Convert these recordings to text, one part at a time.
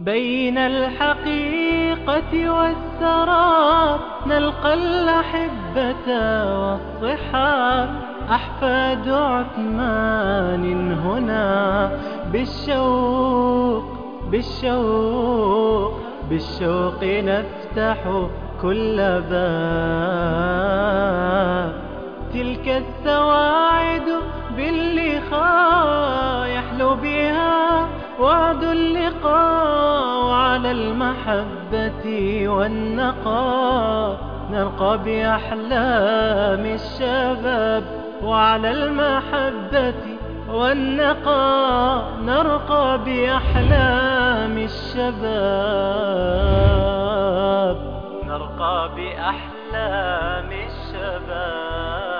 بين الحقيقة والسراب نلقى الأحبة والصحاب، أحفاد عثمان هنا بالشوق نفتح كل باب. تلك السواعد باللقاء يحلو بها وعد اللقاء، وعلى المحبة والنقاء نرقى بأحلام الشباب، وعلى المحبة والنقاء نرقى بأحلام الشباب، نرقى بأحلام الشباب.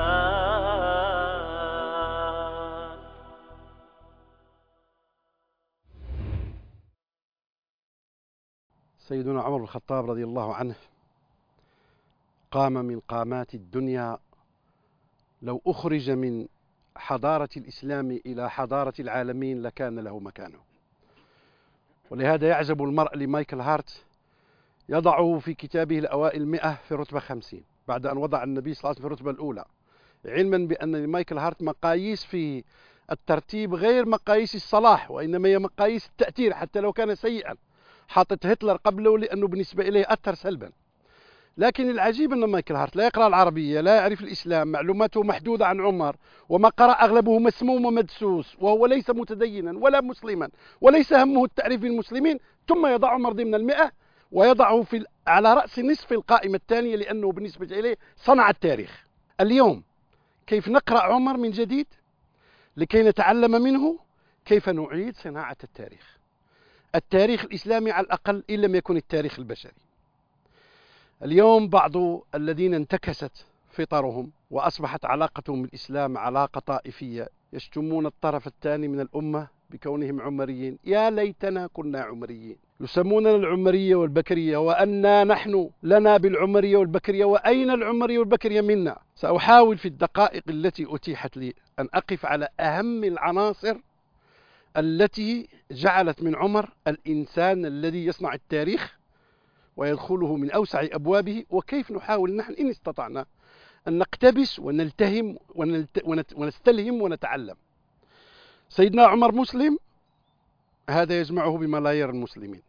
سيدنا عمر بن الخطاب رضي الله عنه قام من قامات الدنيا، لو أخرج من حضارة الإسلام إلى حضارة العالمين لكان له مكانه. ولهذا يعجب المرء لمايكل هارت يضعه في كتابه الأوائل 100 في رتبة 50 بعد أن وضع النبي صلى الله عليه وسلم في الرتبة الأولى، علما بأن لمايكل هارت مقاييس في الترتيب غير مقاييس الصلاح، وإنما هي مقاييس التأثير حتى لو كان سيئا، حاطط هتلر قبله لأنه بالنسبة إليه أثر سلبا. لكن العجيب أن مايكل هارت لا يقرأ العربية، لا يعرف الإسلام، معلوماته محدودة عن عمر، وما قرأ أغلبه مسموم ومدسوس، وهو ليس متدينا ولا مسلما وليس همه التعريف بالمسلمين، ثم يضع عمر ضمن 100 ويضعه على رأس نصف القائمة الثانية، لأنه بالنسبة إليه صنع التاريخ. اليوم كيف نقرأ عمر من جديد لكي نتعلم منه كيف نعيد صناعة التاريخ الإسلامي على الأقل، إن لم يكن التاريخ البشري. اليوم بعض الذين انتكست فطرهم وأصبحت علاقتهم بالإسلام علاقة طائفية يشتمون الطرف الثاني من الأمة بكونهم عمريين. يا ليتنا كنا عمريين. يسموننا العمرية والبكرية، وأنا نحن لنا بالعمرية والبكرية، وأين العمرية والبكرية منا؟ سأحاول في الدقائق التي أتيحت لي أن أقف على أهم العناصر التي جعلت من عمر الإنسان الذي يصنع التاريخ ويدخله من أوسع أبوابه، وكيف نحاول نحن إن استطعنا أن نقتبس ونلتهم ونستلهم ونتعلم. سيدنا عمر مسلم، هذا يجمعه بملايير المسلمين.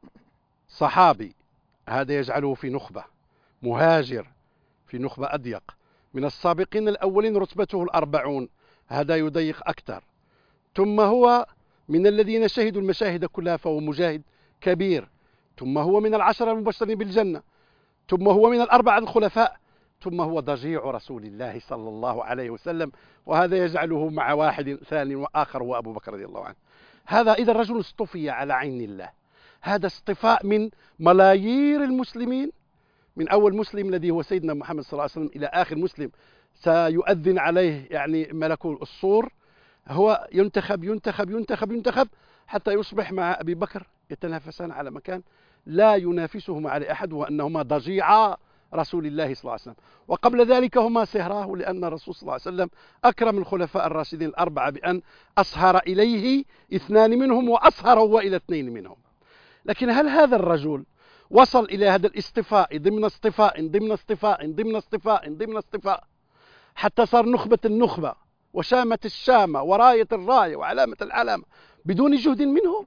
صحابي، هذا يجعله في نخبة. مهاجر، في نخبة أضيق. من السابقين الأولين رتبته 40، هذا يضيق أكثر. ثم هو من الذين شهدوا المشاهد كلها، فهو مجاهد كبير. ثم هو من العشرة المبشرين بالجنة. ثم هو من الأربعة الخلفاء. ثم هو ضجيع رسول الله صلى الله عليه وسلم، وهذا يجعله مع واحد ثاني وآخر هو أبو بكر رضي الله عنه. هذا إذا الرجل اصطفي على عين الله. هذا اصطفاء من ملايير المسلمين، من أول مسلم الذي هو سيدنا محمد صلى الله عليه وسلم إلى آخر مسلم سيؤذن عليه يعني ملك الصور. هو ينتخب ينتخب ينتخب ينتخب حتى يصبح مع أبي بكر يتنافسان على مكان لا ينافسهما على أحد، وأنهما ضجيعا رسول الله صلى الله عليه وسلم. وقبل ذلك هما سهراه، لأن الرسول صلى الله عليه وسلم أكرم الخلفاء الراشدين الأربعة بأن أصهر إليه 2 منهم وأصهر هو إلى 2 منهم. لكن هل هذا الرجل وصل إلى هذا الاصطفاء ضمن اصطفاء ضمن اصطفاء ضمن اصطفاء ضمن اصطفاء حتى صار نخبة النخبة وشامة الشامة وراية الراية وعلامة العلامة بدون جهد منه؟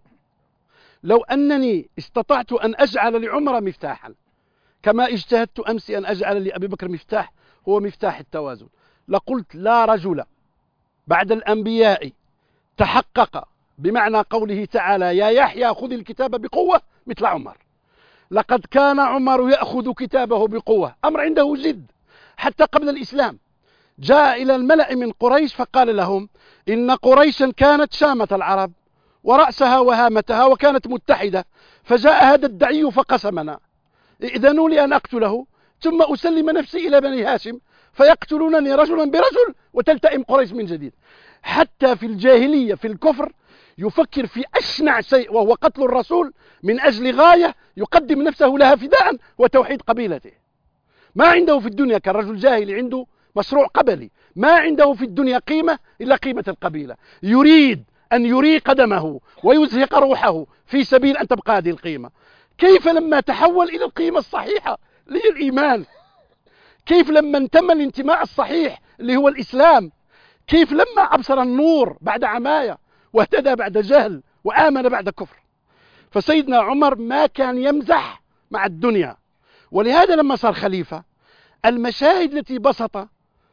لو أنني استطعت أن أجعل لعمر مفتاحا كما اجتهدت أمس أن أجعل لأبي بكر مفتاح هو مفتاح التوازن، لقلت لا رجل بعد الأنبياء تحقق بمعنى قوله تعالى يا يحيى خذ الكتاب بقوة مثل عمر. لقد كان عمر يأخذ كتابه بقوة، أمر عنده جد. حتى قبل الإسلام جاء إلى الملأ من قريش فقال لهم إن قريشا كانت شامة العرب ورأسها وهامتها وكانت متحدة، فجاء هذا الدعي فقسمنا، إذنوا لي أن أقتله ثم أسلم نفسي إلى بني هاشم فيقتلونني رجلا برجل وتلتئم قريش من جديد. حتى في الجاهلية في الكفر يفكر في أشنع شيء وهو قتل الرسول من أجل غاية يقدم نفسه لها فداء وتوحيد قبيلته. ما عنده في الدنيا كالرجل جاهلي عنده مشروع قبلي، ما عنده في الدنيا قيمة إلا قيمة القبيلة. يريد أن يريق دمه ويزهق روحه في سبيل أن تبقى هذه القيمة. كيف لما تحول إلى القيمة الصحيحة اللي هي الإيمان؟ كيف لما انتمى الانتماء الصحيح اللي هو الإسلام؟ كيف لما أبصر النور بعد عماية واهتدى بعد جهل وآمن بعد كفر؟ فسيدنا عمر ما كان يمزح مع الدنيا، ولهذا لما صار خليفة المشاهد التي بسط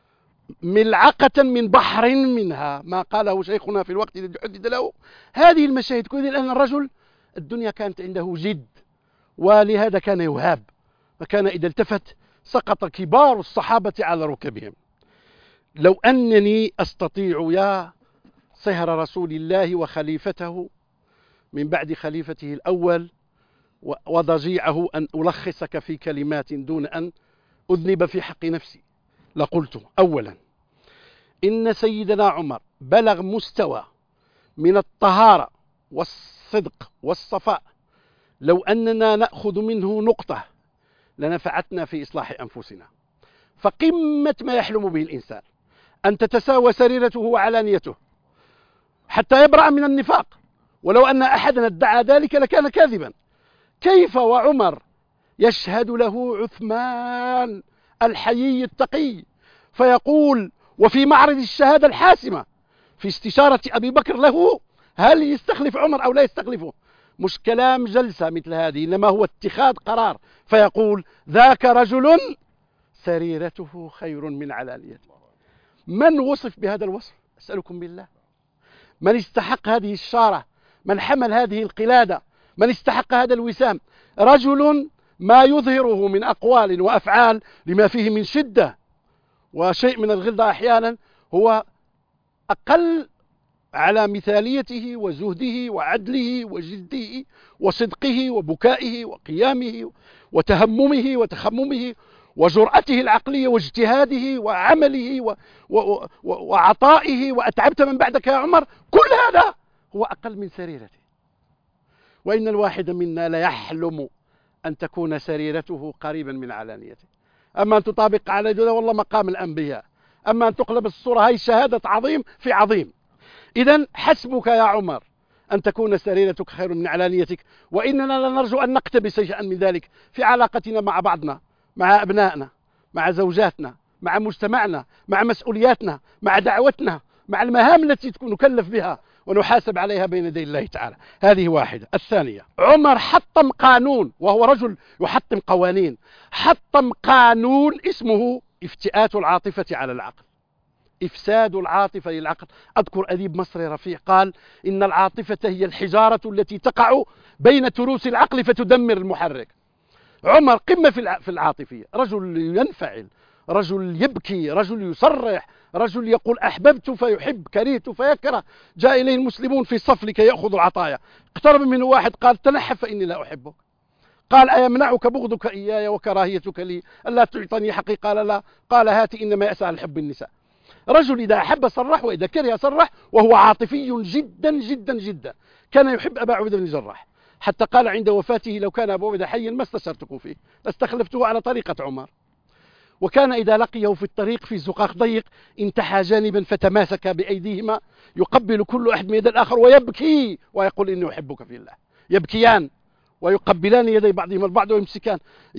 ملعقة من بحر منها ما قاله شيخنا في الوقت الذي حدد له، هذه المشاهد كلها لأن الرجل الدنيا كانت عنده جد، ولهذا كان يهاب، فكان إذا التفت سقط كبار الصحابة على ركبهم. لو أنني أستطيع يا صهر رسول الله وخليفته من بعد خليفته الأول وضجيعه أن ألخصك في كلمات دون أن أذنب في حق نفسي لقلت: أولا، إن سيدنا عمر بلغ مستوى من الطهارة والصدق والصفاء لو أننا نأخذ منه نقطة لنفعتنا في إصلاح أنفسنا. فقمة ما يحلم به الإنسان أن تتساوى سريرته وعلانيته حتى يبرأ من النفاق، ولو أن أحدا ادعى ذلك لكان كاذبا. كيف وعمر يشهد له عثمان الحيي التقي فيقول وفي معرض الشهادة الحاسمة في استشارة أبي بكر له هل يستخلف عمر أو لا يستخلفه؟ مش كلام جلسة مثل هذه، إنما هو اتخاذ قرار، فيقول: ذاك رجل سريرته خير من علانيته. من وصف بهذا الوصف؟ أسألكم بالله، من استحق هذه الشارة؟ من حمل هذه القلادة؟ من استحق هذا الوسام؟ رجل ما يظهره من أقوال وأفعال لما فيه من شدة وشيء من الغلظة أحيانا هو أقل على مثاليته وزهده وعدله وجده وصدقه وبكائه وقيامه وتهممه وتخممه وجرأته العقلية واجتهاده وعمله وعطائه. وأتعبت من بعدك يا عمر، كل هذا هو أقل من سريرته. وإن الواحد منا ليحلم أن تكون سريرته قريبا من علانيته. أما أن تطابق على ذلك والله مقام الأنبياء، أما أن تقلب الصورة، هاي شهادة عظيم في عظيم. إذن حسبك يا عمر أن تكون سريرتك خير من علانيتك، وإننا لا نرجو أن نقتبس شيئا من ذلك في علاقتنا مع بعضنا، مع أبنائنا، مع زوجاتنا، مع مجتمعنا، مع مسؤولياتنا، مع دعوتنا، مع المهام التي نكلف بها ونحاسب عليها بين يدي الله تعالى. هذه واحدة. الثانية، عمر حطم قانون، وهو رجل يحطم قوانين، حطم قانون اسمه افتئات العاطفة على العقل، إفساد العاطفة للعقل. أذكر أديب مصري رفيع قال: إن العاطفة هي الحجارة التي تقع بين تروس العقل فتدمر المحرك. عمر قمة في العاطفية، رجل ينفعل، رجل يبكي، رجل يصرح، رجل يقول أحببت فيحب، كرهت فيكره. جاء إليه المسلمون في الصف لكي يأخذوا العطايا، اقترب منه واحد قال: تنحى فإني لا أحبك. قال: أيمنعك بغضك إياي وكراهيتك لي ألا تعطني حقي؟ قال: لا. قال: هات إنما يسأل الحب النساء. رجل إذا أحب صرح وإذا كره صرح، وهو عاطفي جدا جدا جدا. كان يحب أبا عبيدة بن الجراح، حتى قال عند وفاته: لو كان أبو عبيدة حيا ما استشرتكم فيه، لاستخلفته على طريقة عمر. وكان إذا لقيه في الطريق في زقاق ضيق انتحى جانبا فتماسك بأيديهما يقبل كل أحد من يد الآخر ويبكي ويقول: إني أحبك في الله. يبكيان ويقبلان يدي بعضهما البعض ويمسكان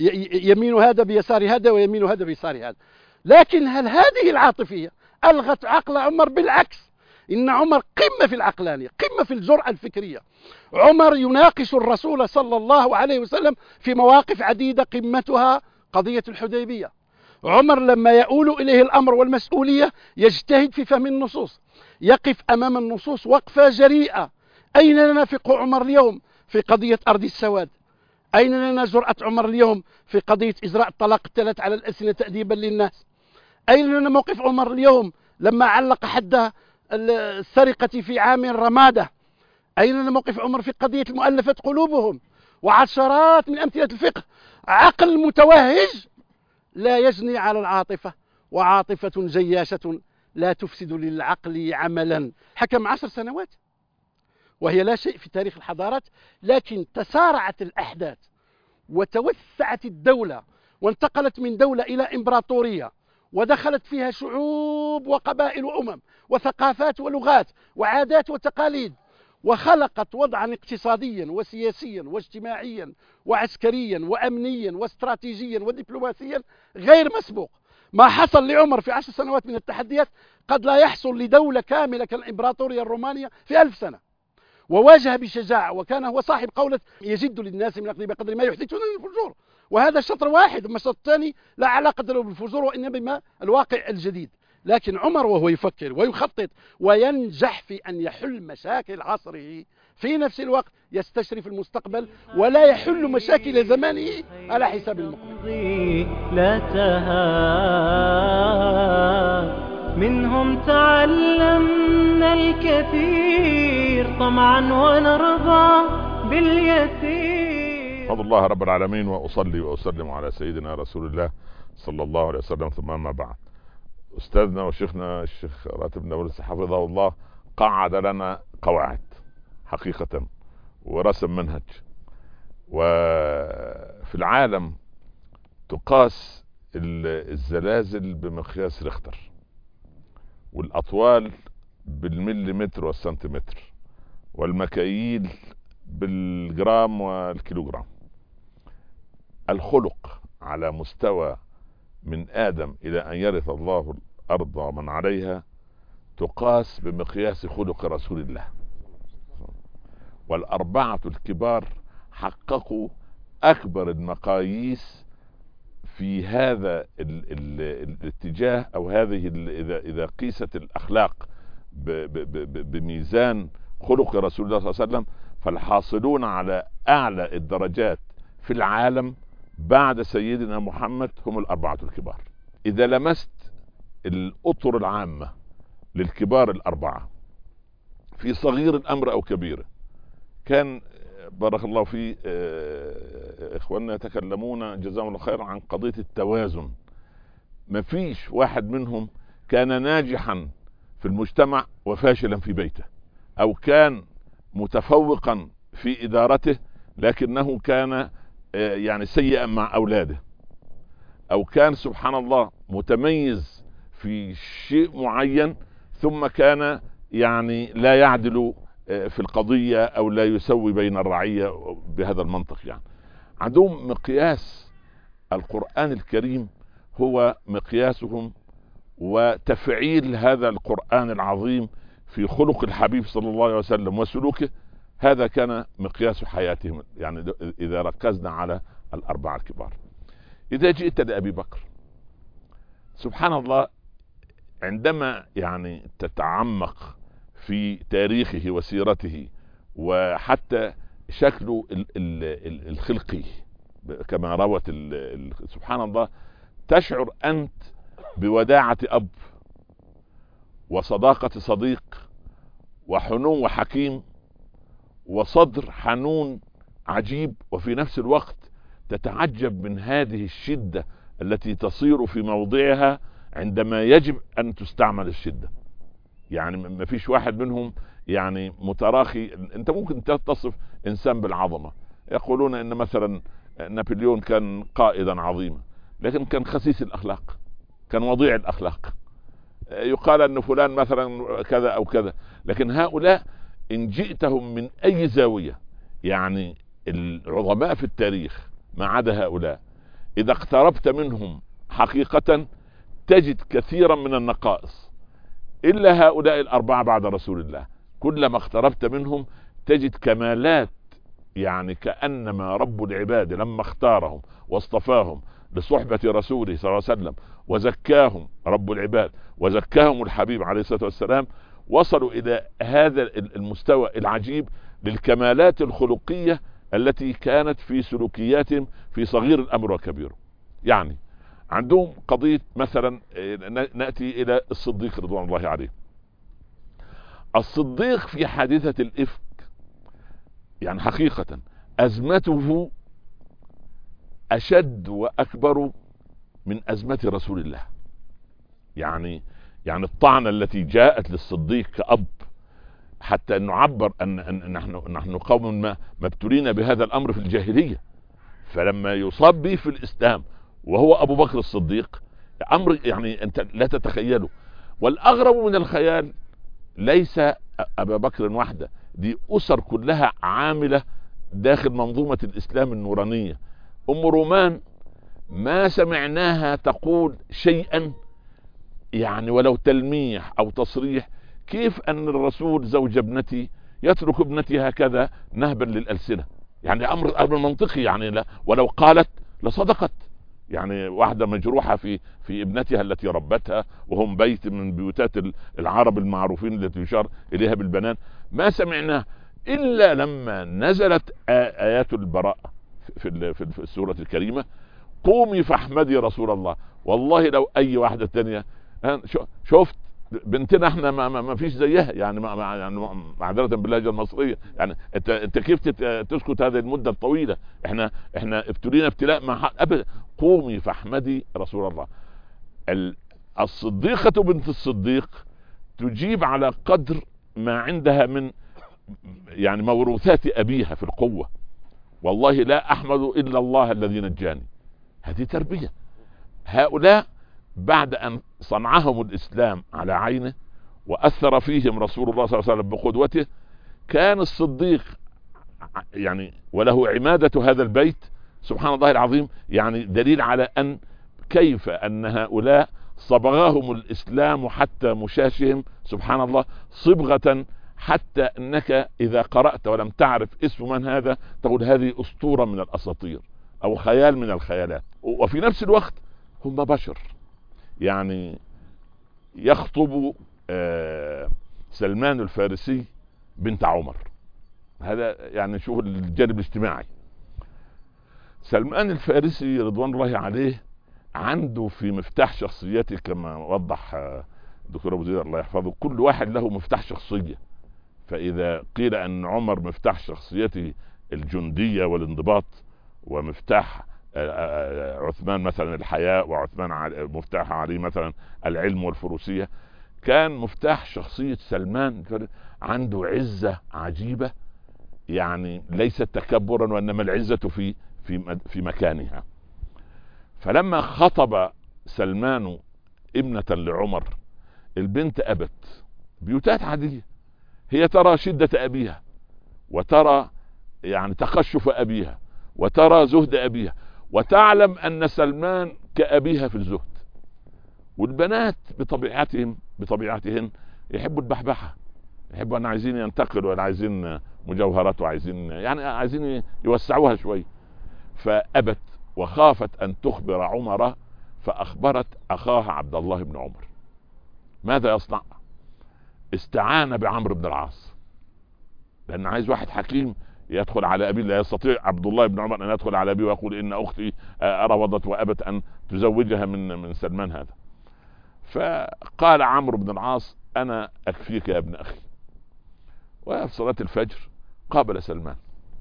يمين هذا بيسار هذا ويمين هذا بيسار هذا. لكن هل هذه العاطفية ألغت عقل عمر؟ بالعكس، إن عمر قمة في العقلانية، قمة في الجرأة الفكرية. عمر يناقش الرسول صلى الله عليه وسلم في مواقف عديدة، قمتها قضية الحديبية. عمر لما يؤول إليه الأمر والمسؤولية يجتهد في فهم النصوص، يقف أمام النصوص وقفة جريئة. أين لنا فقه عمر اليوم في قضية أرض السواد؟ أين لنا جرأة عمر اليوم في قضية إجراء الطلاق الثلاث على الألسنة تأديبا للناس؟ أين لنا موقف عمر اليوم لما علق حد السرقة في عام رمادة؟ أين لنا موقف عمر في قضية المؤلفة قلوبهم؟ وعشرات من أمثلة الفقه. عقل متوهج لا يجني على العاطفة، وعاطفة جياشة لا تفسد للعقل عملا. حكم 10 سنوات وهي لا شيء في تاريخ الحضارات، لكن تسارعت الأحداث وتوسعت الدولة وانتقلت من دولة إلى إمبراطورية ودخلت فيها شعوب وقبائل وأمم وثقافات ولغات وعادات وتقاليد، وخلقت وضعا اقتصاديا وسياسيا واجتماعيا وعسكريا وأمنيا واستراتيجيا ودبلوماسيا غير مسبوق. ما حصل لعمر في 10 سنوات من التحديات قد لا يحصل لدولة كاملة كالإمبراطورية الرومانية في 1000 سنة. وواجه بشجاعة، وكان هو صاحب قولة يجد للناس من الأخذ بقدر ما يحدثون من الفجور. وهذا شطر واحد، أما الشطر الثاني لا علاقة له بالفجور وإنما بما الواقع الجديد. لكن عمر وهو يفكر ويخطط وينجح في أن يحل مشاكل عصره، في نفس الوقت يستشرف المستقبل ولا يحل مشاكل زمانه على حساب المقبل. لا تهاب منهم تعلمنا الكثير طمعا ونرضى باليسير. فضل الله رب العالمين، وأصلي وأسلم على سيدنا رسول الله صلى الله عليه وسلم، ثم ما بعد. أستاذنا وشيخنا الشيخ راتب نابلس حفظه الله قعد لنا قواعد حقيقة ورسم منهج. وفي العالم تقاس الزلازل بمقياس ريختر، والأطوال بالمليمتر والسنتيمتر، والمكاييل بالجرام والكيلوغرام. الخلق على مستوى من آدم إلى أن يرث الله الأرض ومن عليها تقاس بمقياس خلق رسول الله. والأربعة الكبار حققوا أكبر المقاييس في هذا الاتجاه، أو هذه إذا قيست الأخلاق بميزان خلق رسول الله صلى الله عليه وسلم، فالحاصلون على أعلى الدرجات في العالم بعد سيدنا محمد هم الأربعة الكبار. إذا لمست الأطر العامة للكبار الأربعة في صغير الأمر أو كبيره، كان بارك الله في إخواننا يتكلمون جزاهم الله خير عن قضية التوازن. مفيش واحد منهم كان ناجحا في المجتمع وفاشلا في بيته، أو كان متفوقا في إدارته لكنه كان يعني سيئا مع أولاده، أو كان سبحان الله متميز في شيء معين ثم كان يعني لا يعدل في القضية أو لا يسوي بين الرعية بهذا المنطق. يعني عندهم مقياس القرآن الكريم هو مقياسهم، وتفعيل هذا القرآن العظيم في خلق الحبيب صلى الله عليه وسلم وسلوكه، هذا كان مقياس حياتهم. يعني إذا ركزنا على الأربعة الكبار. إذا جئت لأبي بكر سبحان الله، عندما يعني تتعمق في تاريخه وسيرته وحتى شكله الخلقي كما روت سبحان الله، تشعر أنت بوداعة أب وصداقة صديق وحنو وحكيم وصدر حنون عجيب. وفي نفس الوقت تتعجب من هذه الشدة التي تصير في موضعها عندما يجب أن تستعمل الشدة. يعني ما فيش واحد منهم يعني متراخي. انت ممكن تصف انسان بالعظمة، يقولون ان مثلا نابليون كان قائدا عظيما لكن كان خسيس الاخلاق، كان وضيع الاخلاق. يقال ان فلان مثلا كذا او كذا، لكن هؤلاء ان جئتهم من اي زاوية، يعني العظماء في التاريخ ما عدا هؤلاء، اذا اقتربت منهم حقيقة تجد كثيرا من النقائص. إلا هؤلاء الأربعة بعد رسول الله كلما اقتربت منهم تجد كمالات، يعني كأنما رب العباد لما اختارهم واصطفاهم لصحبة رسوله صلى الله عليه وسلم وزكاهم رب العباد وزكاهم الحبيب عليه الصلاة والسلام، وصلوا إلى هذا المستوى العجيب للكمالات الخلقية التي كانت في سلوكياتهم في صغير الأمر وكبيره. يعني عندهم قضية مثلا، نأتي إلى الصديق رضوان الله عليه. الصديق في حادثة الإفك يعني حقيقة أزمته أشد وأكبر من أزمة رسول الله. يعني الطعنة التي جاءت للصديق كأب، حتى أن نعبر أن نحن قوم ما ابتلينا بهذا الأمر في الجاهلية، فلما يصاب به في الإسلام وهو أبو بكر الصديق امر يعني انت لا تتخيله. والاغرب من الخيال ليس ابا بكر وحده، دي اسر كلها عامله داخل منظومه الاسلام النورانيه. ام رومان ما سمعناها تقول شيئا يعني ولو تلميح او تصريح كيف ان الرسول زوج ابنتي يترك ابنتي هكذا نهبا للألسنة. يعني امر منطقي يعني، لا ولو قالت لصدقت. يعني واحدة مجروحة في ابنتها التي ربتها، وهم بيت من بيوتات العرب المعروفين التي يشار اليها بالبنان، ما سمعناه الا لما نزلت ايات البراءة في السورة الكريمة: قومي فاحمدي رسول الله. والله لو اي واحدة تانية شفت بنتنا احنا ما فيش زيها يعني، يعني معذرة باللهجة المصرية، يعني انت كيف تسكت هذه المدة الطويلة؟ احنا ابتلينا ابتلاء مع ابدا. قومي فاحمدي رسول الله. الصديقة بنت الصديق تجيب على قدر ما عندها من يعني موروثات ابيها في القوة. والله لا احمد الا الله الذي نجاني. هذه تربية. هؤلاء بعد ان صنعهم الاسلام على عينه واثر فيهم رسول الله صلى الله عليه وسلم بقدوته، كان الصديق يعني وله عمادة هذا البيت سبحان الله العظيم، يعني دليل على ان كيف ان هؤلاء صبغهم الاسلام حتى مشاشهم سبحان الله صبغة، حتى انك اذا قرأت ولم تعرف اسم من هذا تقول هذه اسطورة من الاساطير او خيال من الخيالات. وفي نفس الوقت هم بشر. يعني يخطب سلمان الفارسي بنت عمر، هذا يعني شوف الجانب الاجتماعي. سلمان الفارسي رضوان الله عليه عنده في مفتاح شخصيته كما وضح دكتور ابو زيد الله يحفظه، كل واحد له مفتاح شخصية. فاذا قيل ان عمر مفتاح شخصيته الجندية والانضباط، ومفتاح عثمان مثلا الحياء، وعثمان مفتاح علي مثلا العلم والفروسية، كان مفتاح شخصية سلمان عنده عزة عجيبة، يعني ليست تكبرا وانما العزة في مكانها. فلما خطب سلمان ابنة لعمر، البنت ابت، بيوتات عادية، هي ترى شدة ابيها، وترى يعني تقشف ابيها، وترى زهد ابيها، وتعلم ان سلمان كابيها في الزهد. والبنات بطبيعتهن يحبوا البحبحة، يحبوا ان عايزين ينتقلوا، ولا عايزين مجوهرات، وعايزين يعني عايزين يوسعوها شوي. فابت وخافت ان تخبر عمر، فاخبرت اخاها عبد الله بن عمر. ماذا يصنع؟ استعان بعمرو بن العاص، لان عايز واحد حكيم يدخل على ابي. لا يستطيع عبد الله بن عمر ان يدخل على ابي ويقول ان اختي رفضت وابت ان تزوجها من سلمان هذا. فقال عمرو بن العاص: انا اكفيك يا ابن اخي. وفي صلاة الفجر قابل سلمان،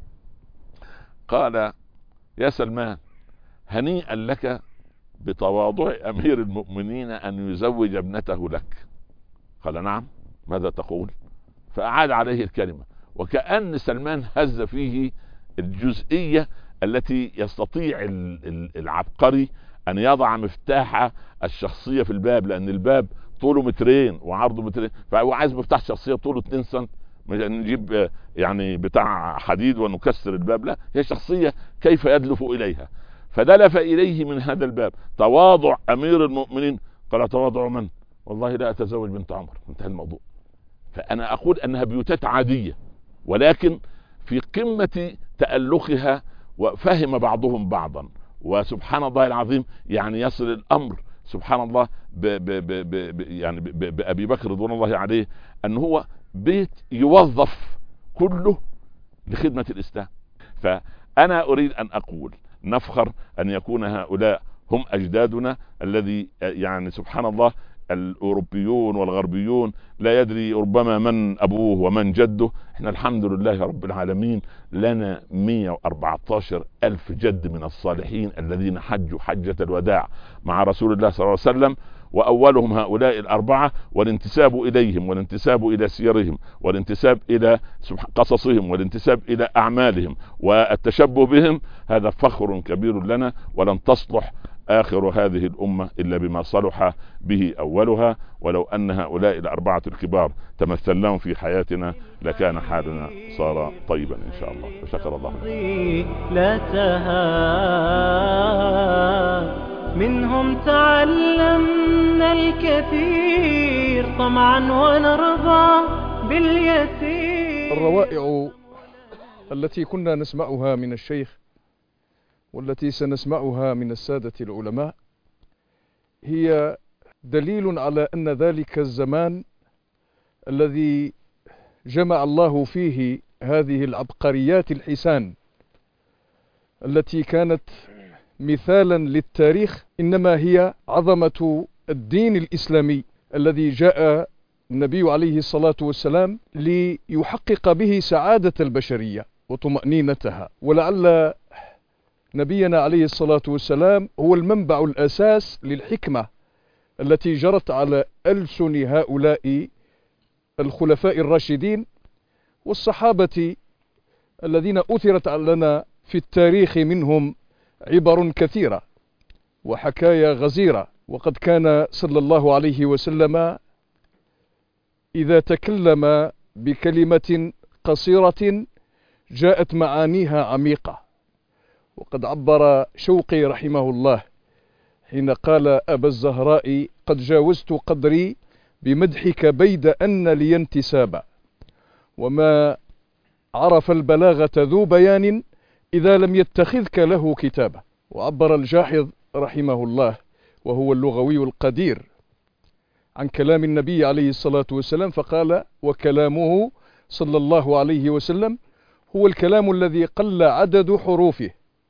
قال: يا سلمان، هنيئا لك بتواضع امير المؤمنين ان يزوج ابنته لك. قال: نعم، ماذا تقول؟ فاعاد عليه الكلمة، وكأن سلمان هز فيه الجزئية التي يستطيع العبقري ان يضع مفتاح الشخصية في الباب، لان الباب طوله 2 وعرضه 2، فهو عايز مفتاح شخصية طوله 2 سم، نجيب يعني بتاع حديد ونكسر الباب، لا، هي شخصية كيف يدلف اليها. فدلف اليه من هذا الباب تواضع امير المؤمنين. قال: تواضع من؟ والله لا اتزوج بنت عمر. انتهى الموضوع. فانا اقول انها بيوتات عادية، ولكن في قمة تألقها، وفهم بعضهم بعضا، وسبحان الله العظيم يعني يصل الامر سبحان الله يعني بأبي بكر رضوان الله عليه ان هو بيت يوظف كله لخدمة الاسلام. فانا اريد ان اقول نفخر ان يكون هؤلاء هم اجدادنا، الذي يعني سبحان الله الاوروبيون والغربيون لا يدري ربما من ابوه ومن جده. احنا الحمد لله رب العالمين لنا 114 الف جد من الصالحين الذين حجوا حجة الوداع مع رسول الله صلى الله عليه وسلم، واولهم هؤلاء ال4، والانتساب اليهم، والانتساب الى سيرهم، والانتساب الى قصصهم، والانتساب الى اعمالهم، والتشبه بهم، هذا فخر كبير لنا. ولن تصلح آخر هذه الأمة إلا بما صلح به أولها، ولو أن هؤلاء الأربعة الكبار تمثلناهم في حياتنا لكان حالنا صار طيبا إن شاء الله. وشكر الله. لا تهاب منهم تعلمنا الكثير طمعا ونرضى باليسير. الروائع التي كنا نسمعها من الشيخ والتي سنسمعها من السادة العلماء هي دليل على أن ذلك الزمان الذي جمع الله فيه هذه العبقريات الحسان التي كانت مثالا للتاريخ إنما هي عظمة الدين الإسلامي الذي جاء النبي عليه الصلاة والسلام ليحقق به سعادة البشرية وطمأنينتها. ولعل نبينا عليه الصلاة والسلام هو المنبع الأساس للحكمة التي جرت على ألسن هؤلاء الخلفاء الراشدين والصحابة الذين أثرت لنا في التاريخ منهم عبر كثيرة وحكايا غزيرة. وقد كان صلى الله عليه وسلم إذا تكلم بكلمة قصيرة جاءت معانيها عميقة. وقد عبر شوقي رحمه الله حين قال أبا الزهراء قد جاوزت قدري بمدحك بيد أن لي انتسابا، وما عرف البلاغة ذو بيان إذا لم يتخذك له كتابا. وعبر الجاحظ رحمه الله وهو اللغوي القدير عن كلام النبي عليه الصلاة والسلام فقال وكلامه صلى الله عليه وسلم هو الكلام الذي قل عدد حروفه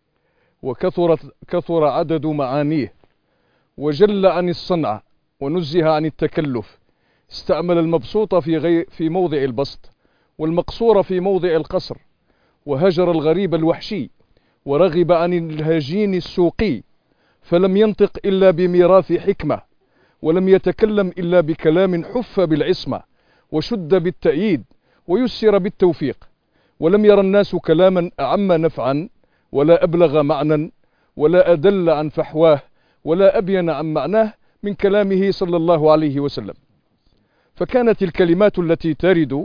وكثر عدد معانيه وجل عن الصنعة ونزه عن التكلف، استعمل المبسوط في موضع البسط والمقصور في موضع القصر، وهجر الغريب الوحشي ورغب عن الهجين السوقي، فلم ينطق إلا بميراث حكمة، ولم يتكلم إلا بكلام حف بالعصمة وشد بالتأييد ويسر بالتوفيق، ولم ير الناس كلاما أعم نفعا ولا أبلغ معنى ولا أدل عن فحواه ولا أبين عن معناه من كلامه صلى الله عليه وسلم. فكانت الكلمات التي ترد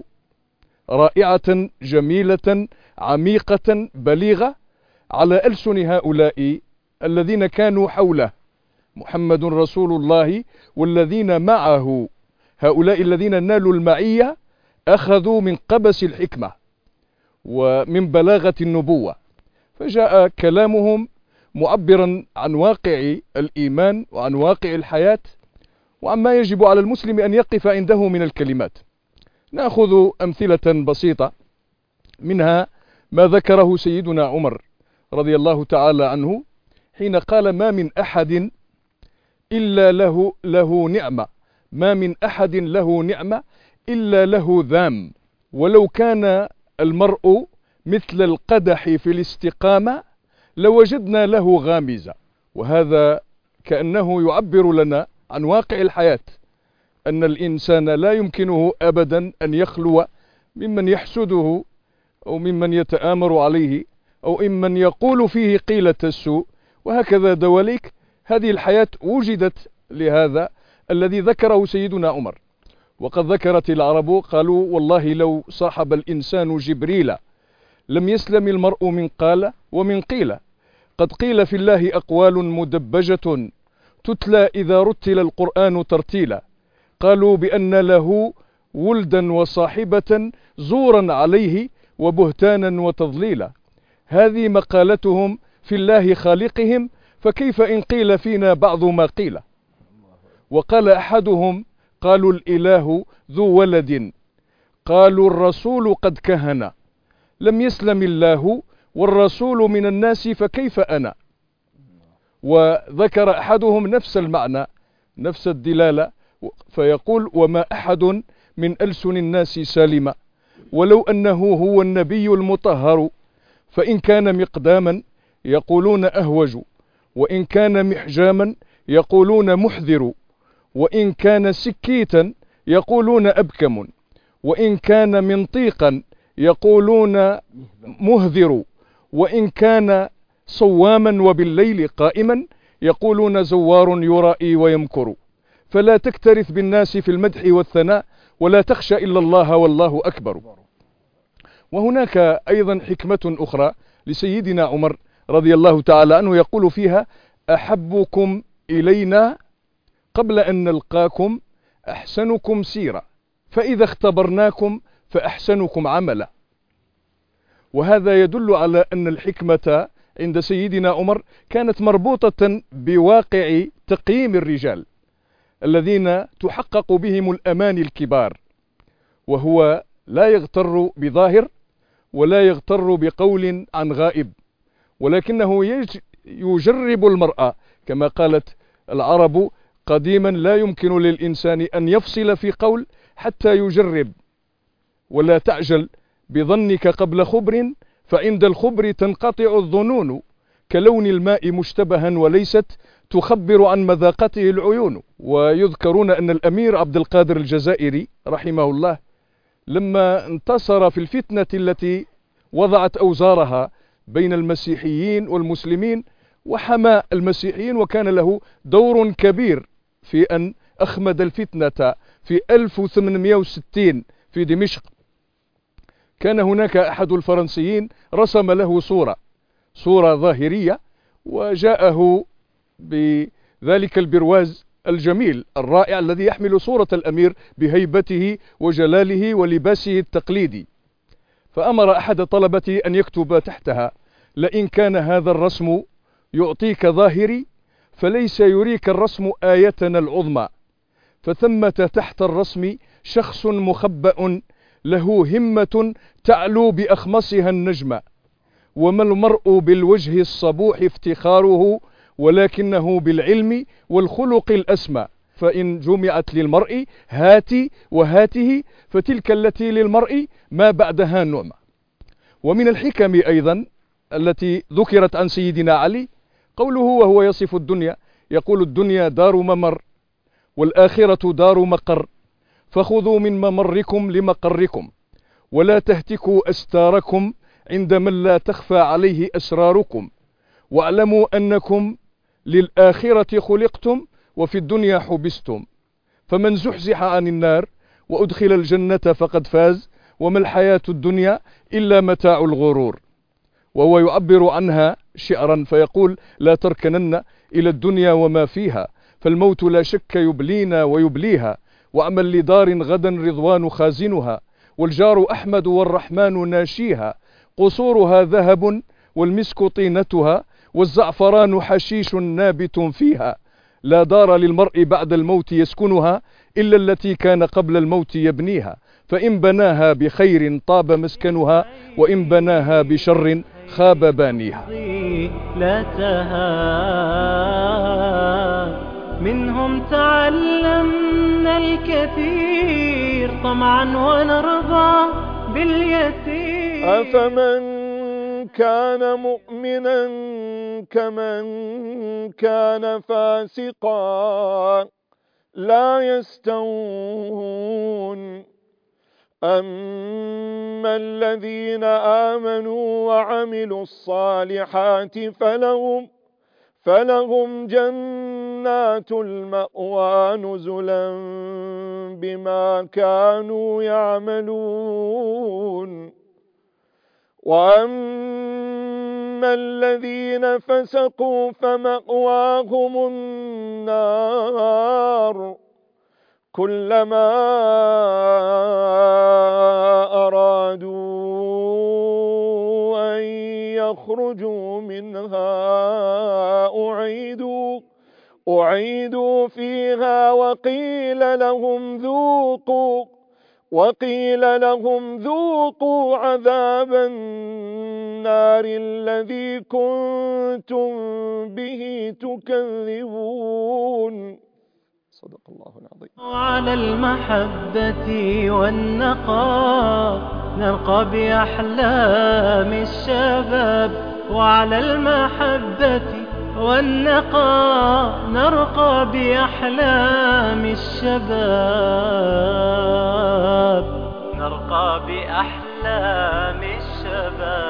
رائعة جميلة عميقة بليغة على ألسن هؤلاء الذين كانوا حوله محمد رسول الله والذين معه، هؤلاء الذين نالوا المعية أخذوا من قبس الحكمة ومن بلاغة النبوة، فجاء كلامهم معبرا عن واقع الإيمان وعن واقع الحياة وعما يجب على المسلم أن يقف عنده من الكلمات. نأخذ أمثلة بسيطة منها ما ذكره سيدنا عمر رضي الله تعالى عنه حين قال ما من أحد إلا له نعمة، ما من أحد له نعمة إلا له ذام، ولو كان المرء مثل القدح في الاستقامة لوجدنا له غامزة. وهذا كأنه يعبر لنا عن واقع الحياة، أن الإنسان لا يمكنه أبدا أن يخلو ممن يحسده أو ممن يتآمر عليه أو ممن يقول فيه قيلة السوء، وهكذا دواليك. هذه الحياة وجدت لهذا الذي ذكره سيدنا عمر. وقد ذكرت العرب قالوا والله لو صاحب الإنسان جبريل لم يسلم المرء من قال ومن قيل، قد قيل في الله أقوال مدبجة تتلى إذا رتل القرآن ترتيلا، قالوا بأن له ولدا وصاحبة زورا عليه وبهتانا وتضليلا. هذه مقالتهم في الله خالقهم، فكيف إن قيل فينا بعض ما قيل. وقال أحدهم قالوا الإله ذو ولد، قالوا الرسول قد كهنا، لم يسلم الله والرسول من الناس فكيف أنا. وذكر أحدهم نفس المعنى نفس الدلالة فيقول وما أحد من ألسن الناس سالما ولو أنه هو النبي المطهر، فإن كان مقداما يقولون أهوج، وإن كان محجاما يقولون محذر، وإن كان سكيتا يقولون أبكم، وإن كان منطيقا يقولون مهذر، وإن كان صواما وبالليل قائما يقولون زوار يرائي ويمكر، فلا تكترث بالناس في المدح والثناء، ولا تخشى إلا الله والله أكبر. وهناك أيضا حكمة أخرى لسيدنا عمر رضي الله تعالى عنه يقول فيها: أحبكم إلينا قبل أن نلقاكم أحسنكم سيرا، فإذا اختبرناكم فأحسنكم عملا. وهذا يدل على أن الحكمة عند سيدنا عمر كانت مربوطة بواقع تقييم الرجال الذين تحقق بهم الأماني الكبار، وهو لا يغتر بظاهر ولا يغتر بقول عن غائب، ولكنه يجرب المرأة. كما قالت العرب قديما: لا يمكن للإنسان أن يفصل في قول حتى يجرب، ولا تعجل بظنك قبل خبر، فعند الخبر تنقطع الظنون، كلون الماء مشتبها وليست تخبر عن مذاقته العيون. ويذكرون أن الأمير عبد القادر الجزائري رحمه الله لما انتصر في الفتنة التي وضعت أوزارها بين المسيحيين والمسلمين، وحمى المسيحيين، وكان له دور كبير في أن أخمد الفتنة في 1860 في دمشق. كان هناك أحد الفرنسيين رسم له صورة ظاهرية، وجاءه بذلك البرواز الجميل الرائع الذي يحمل صورة الأمير بهيبته وجلاله ولباسه التقليدي، فأمر أحد طلبته أن يكتب تحتها: لئن كان هذا الرسم يعطيك ظاهري، فليس يريك الرسم آيتنا العظمى، فثمة تحت الرسم شخص مخبأ له همة تعلو بأخمصها النجمة، وما المرء بالوجه الصبوح افتخاره، ولكنه بالعلم والخلق الأسمى، فإن جمعت للمرء هاتي وهاته، فتلك التي للمرء ما بعدها نعمة. ومن الحكم أيضا التي ذكرت عن سيدنا علي قوله وهو يصف الدنيا، يقول: الدنيا دار ممر والآخرة دار مقر، فخذوا من ممركم لمقركم، ولا تهتكوا أستاركم عند من لا تخفى عليه أسراركم، واعلموا أنكم للآخرة خلقتم وفي الدنيا حبستم، فمن زحزح عن النار وأدخل الجنة فقد فاز، وما الحياة الدنيا إلا متاع الغرور. وهو يعبر عنها شعرا فيقول: لا تركنن إلى الدنيا وما فيها، فالموت لا شك يبلينا ويبليها، واعمل لدار غدا رضوان خازنها، والجار أحمد والرحمن ناشيها، قصورها ذهب والمسك طينتها، والزعفران حشيش نابت فيها، لا دار للمرء بعد الموت يسكنها إلا التي كان قبل الموت يبنيها، فإن بناها بخير طاب مسكنها، وإن بناها بشر خاب بانيها. لا تهاب منهم تعلمنا الكثير، طمعا ونرضى باليسير. أفمن كان مؤمنا كمن كان فاسقا لا يستوون، أما الذين آمنوا وعملوا الصالحات فلهم جنات المأوى نزلا بما كانوا يعملون، وأما الذين فسقوا فمأواهم النار، كلما أرادوا أن يخرجوا منها أعيدوا فيها وقيل لهم ذوقوا عذاب النار الذي كنتم به تكذبون. صدق الله العظيم. وعلى المحبة والنقاء نرقى بأحلام الشباب، وعلى المحبة والنقاء نرقى بأحلام الشباب، نرقى بأحلام الشباب.